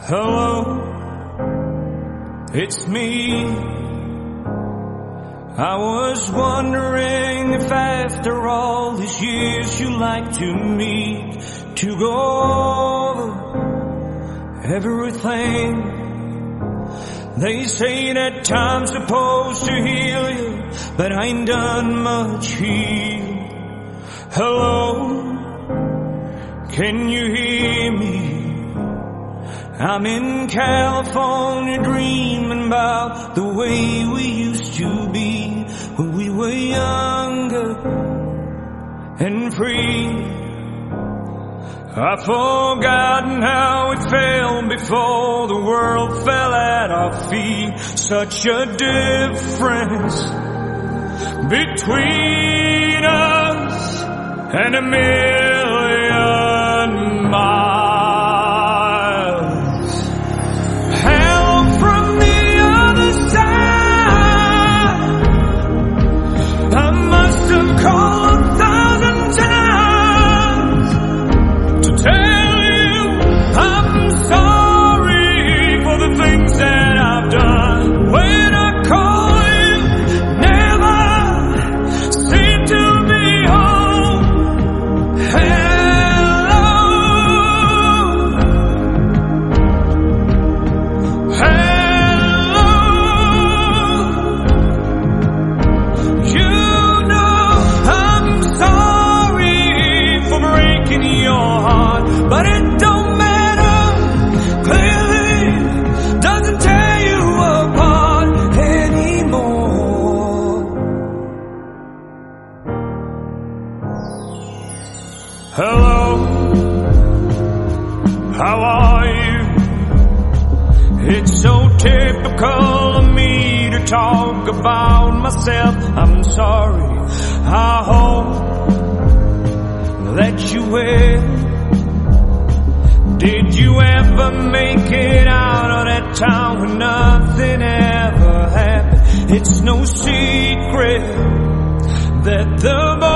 Hello, it's me. I was wondering if after all these years you'd like to meet to go over everything. They say that time's supposed to heal you, but I ain't done much healing. Hello, can you hear me? I'm in California dreaming about the way we used to be when we were younger and free. I've forgotten how it felt before the world fell at our feet. Such a difference between us and a million miles. But it don't matter, clearly doesn't tear you apart anymore. Hello, how are you? It's so typical of me to talk about myself. I'm sorry, I hope that you will. Did you ever make it out of that town where nothing ever happened? It's no secret that the boy